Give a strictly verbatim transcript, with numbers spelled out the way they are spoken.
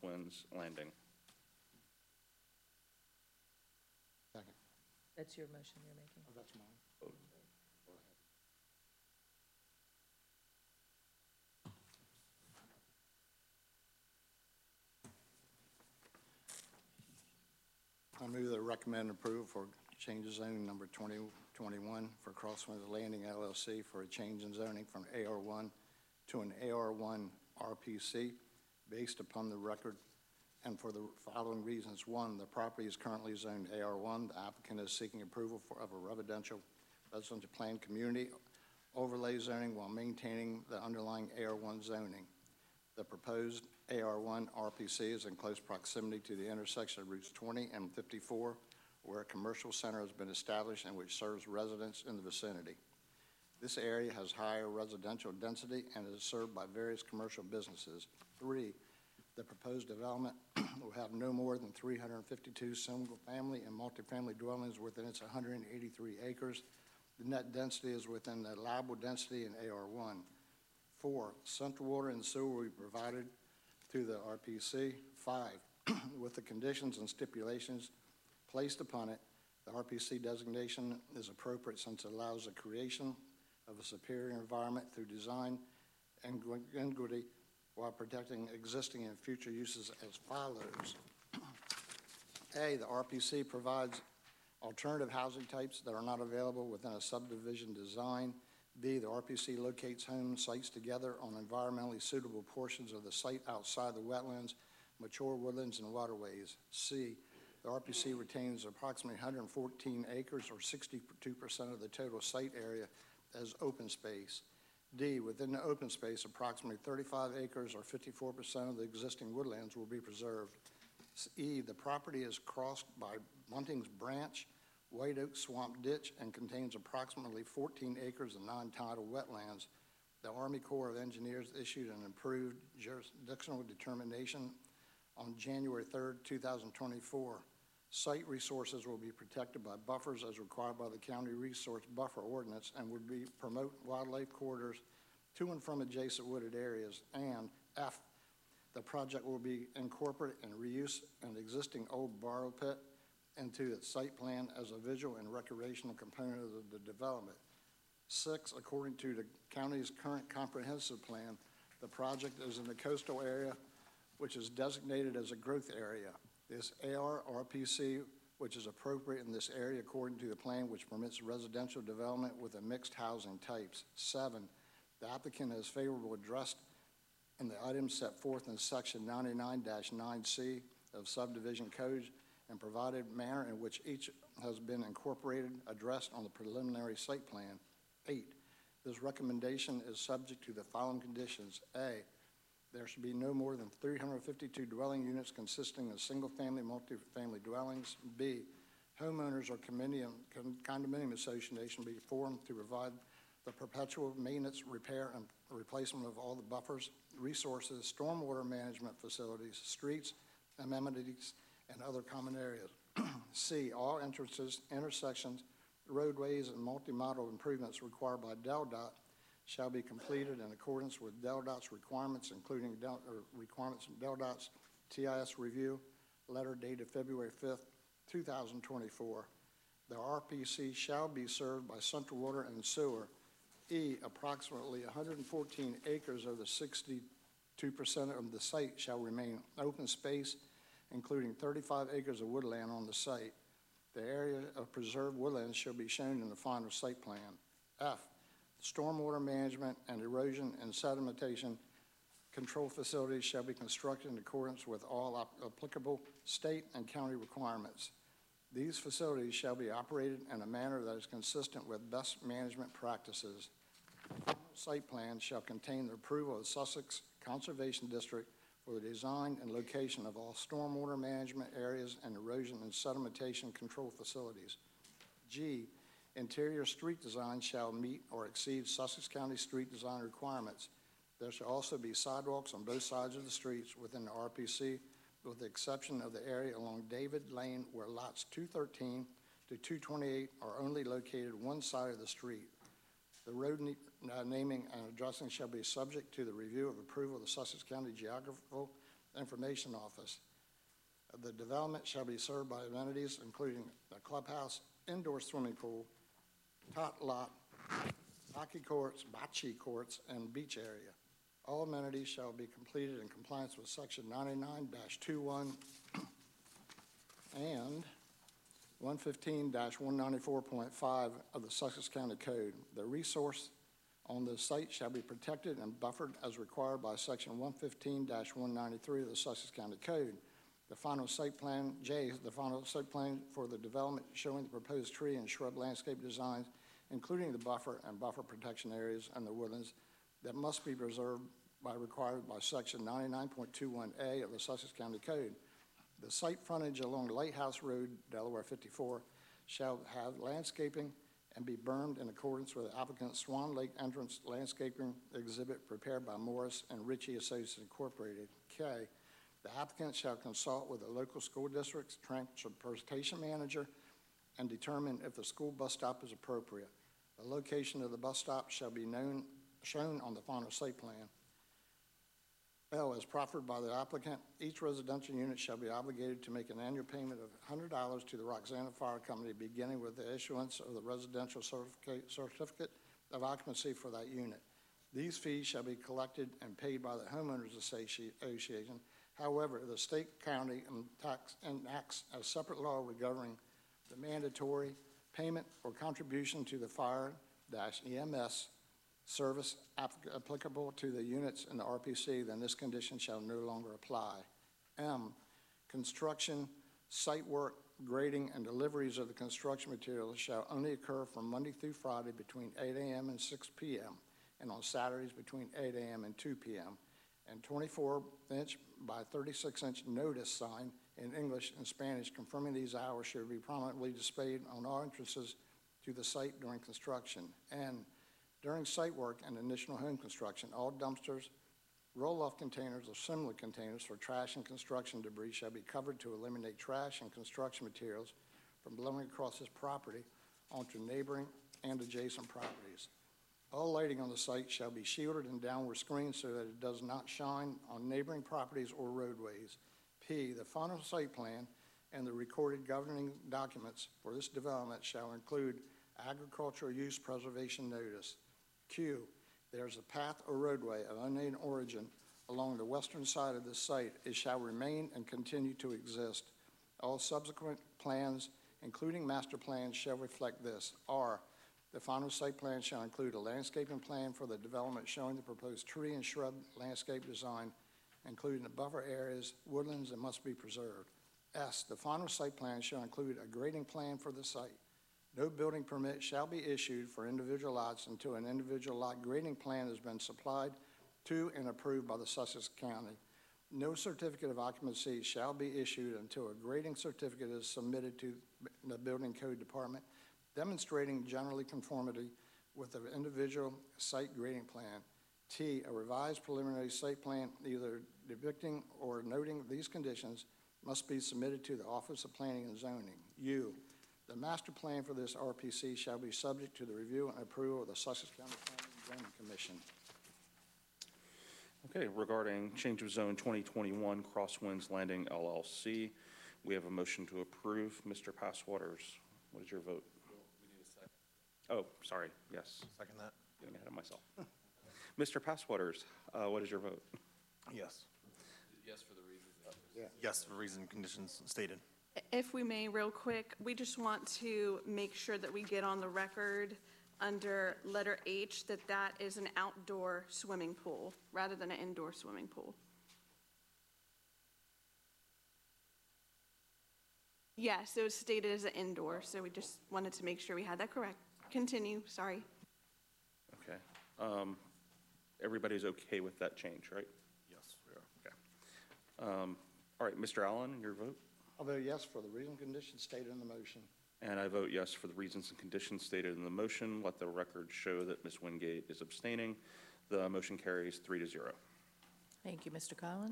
Crosswinds Landing. Second. That's your motion you're making. Oh, that's mine. I move the recommend approval for change of zoning number twenty twenty-one for Crosswinds Landing L L C for a change in zoning from A R one to an A R one R P C based upon the record and for the following reasons. One, the property is currently zoned A R one. The applicant is seeking approval for, of a residential residential plan community overlay zoning while maintaining the underlying A R one zoning. The proposed A R one R P C is in close proximity to the intersection of routes twenty and fifty-four, where a commercial center has been established and which serves residents in the vicinity. This area has higher residential density and is served by various commercial businesses. Three, the proposed development will have no more than three hundred fifty-two single-family and multifamily dwellings within its one hundred eighty-three acres. The net density is within the allowable density in A R one. Four, central water and sewer will be provided through the R P C. Five, with the conditions and stipulations placed upon it, the R P C designation is appropriate since it allows the creation of a superior environment through design and integrity while protecting existing and future uses as follows. A, the R P C provides alternative housing types that are not available within a subdivision design. B, the R P C locates home sites together on environmentally suitable portions of the site outside the wetlands, mature woodlands, and waterways. C, the R P C retains approximately one hundred fourteen acres or sixty-two percent of the total site area as open space. D, within the open space, approximately thirty-five acres or fifty-four percent of the existing woodlands will be preserved. E, the property is crossed by Bunting's Branch, White Oak Swamp Ditch, and contains approximately fourteen acres of non-tidal wetlands. The Army Corps of Engineers issued an improved jurisdictional determination on January third, two thousand twenty-four. Site resources will be protected by buffers as required by the County Resource Buffer Ordinance and would be promote wildlife corridors to and from adjacent wooded areas. And F, the project will be incorporate and reuse an existing old borrow pit into its site plan as a visual and recreational component of the development. Six, according to the county's current comprehensive plan, the project is in the coastal area, which is designated as a growth area. This A R R P C, which is appropriate in this area according to the plan, which permits residential development with a mixed housing types. Seven, the applicant has favorable addressed in the items set forth in section ninety-nine dash nine C of subdivision code and provided manner in which each has been incorporated, addressed on the preliminary site plan. Eight, this recommendation is subject to the following conditions. A, there should be no more than three hundred fifty-two dwelling units consisting of single-family, multi-family dwellings. B, homeowners or condominium, condominium association be formed to provide the perpetual maintenance, repair, and replacement of all the buffers, resources, stormwater management facilities, streets, amenities, and other common areas. C, all entrances, intersections, roadways, and multi-modal improvements required by Del Dot shall be completed in accordance with Del Dot's requirements, including Del, or requirements of Del Dot's T I S review, letter dated February fifth, two thousand twenty-four. The R P C shall be served by central water and sewer. E, approximately one hundred fourteen acres of the sixty-two percent of the site shall remain open space, including thirty-five acres of woodland on the site. The area of preserved woodlands shall be shown in the final site plan. F, stormwater management and erosion and sedimentation control facilities shall be constructed in accordance with all applicable state and county requirements. These facilities shall be operated in a manner that is consistent with best management practices. The site plan shall contain the approval of Sussex Conservation District for the design and location of all stormwater management areas and erosion and sedimentation control facilities. G, interior street design shall meet or exceed Sussex County street design requirements. There shall also be sidewalks on both sides of the streets within the R P C, with the exception of the area along David Lane where lots two thirteen to two twenty-eight are only located one side of the street. The road uh, naming and addressing shall be subject to the review of approval of the Sussex County Geographical Information Office. The development shall be served by amenities including a clubhouse, indoor swimming pool, tot lot, hockey courts, bocce courts, and beach area. All amenities shall be completed in compliance with section ninety-nine dash twenty-one and one fifteen dash one ninety-four point five of the Sussex County Code. The resource on the site shall be protected and buffered as required by section one fifteen dash one ninety-three of the Sussex County Code. The final site plan, J, the final site plan for the development showing the proposed tree and shrub landscape designs, including the buffer and buffer protection areas and the woodlands that must be preserved by required by section ninety-nine point twenty-one A of the Sussex County Code. The site frontage along Lighthouse Road, Delaware fifty-four, shall have landscaping and be bermed in accordance with the applicant's Swan Lake entrance landscaping exhibit prepared by Morris and Ritchie Associates Incorporated. K, the applicant shall consult with the local school district's transportation manager and determine if the school bus stop is appropriate. The location of the bus stop shall be known, shown on the final site plan. L, as proffered by the applicant, each residential unit shall be obligated to make an annual payment of one hundred dollars to the Roxana Fire Company, beginning with the issuance of the residential certificate, certificate of occupancy for that unit. These fees shall be collected and paid by the Homeowners Association. However, the state, county, and tax enacts a separate law regarding the mandatory payment or contribution to the fire-E M S service applicable to the units in the R P C, then this condition shall no longer apply. M, construction, site work, grading, and deliveries of the construction materials shall only occur from Monday through Friday between eight A M and six P M and on Saturdays between eight A M and two P M And twenty-four inch by thirty-six inch notice sign in English and Spanish confirming these hours should be prominently displayed on all entrances to the site during construction. And during site work and initial home construction, all dumpsters, roll-off containers, or similar containers for trash and construction debris shall be covered to eliminate trash and construction materials from blowing across this property onto neighboring and adjacent properties. All lighting on the site shall be shielded and downward screened so that it does not shine on neighboring properties or roadways. P, the final site plan and the recorded governing documents for this development shall include agricultural use preservation notice. Q, there's a path or roadway of unknown origin along the western side of this site. It shall remain and continue to exist. All subsequent plans, including master plans, shall reflect this. R, the final site plan shall include a landscaping plan for the development showing the proposed tree and shrub landscape design, including the buffer areas, woodlands, that must be preserved. S, the final site plan shall include a grading plan for the site. No building permit shall be issued for individual lots until an individual lot grading plan has been supplied to and approved by the Sussex County. No certificate of occupancy shall be issued until a grading certificate is submitted to the Building Code Department demonstrating generally conformity with the individual site grading plan. T, a revised preliminary site plan either depicting or noting these conditions must be submitted to the Office of Planning and Zoning. U, the master plan for this R P C shall be subject to the review and approval of the Sussex County Planning and Zoning Commission. Okay, regarding change of zone twenty twenty-one Crosswinds Landing L L C, we have a motion to approve. Mister Passwaters, what is your vote? We need a second. Oh, sorry, yes, Second that? getting ahead of myself. Mister Passwaters, uh, what is your vote? Yes. Yes, for the reasons. Yeah. Yes, for reason conditions stated. If we may, real quick, we just want to make sure that we get on the record under letter H that that is an outdoor swimming pool rather than an indoor swimming pool. Yes, it was stated as an indoor, so we just wanted to make sure we had that correct. Continue, sorry. Okay. Um, everybody's okay with that change, right? Yes, we are. Okay. Um, all right, Mister Allen, your vote? I'll vote yes for the reason conditions stated in the motion. And I vote yes for the reasons and conditions stated in the motion. Let the record show that Miz Wingate is abstaining. The motion carries three to zero. Thank you, Mister Collins.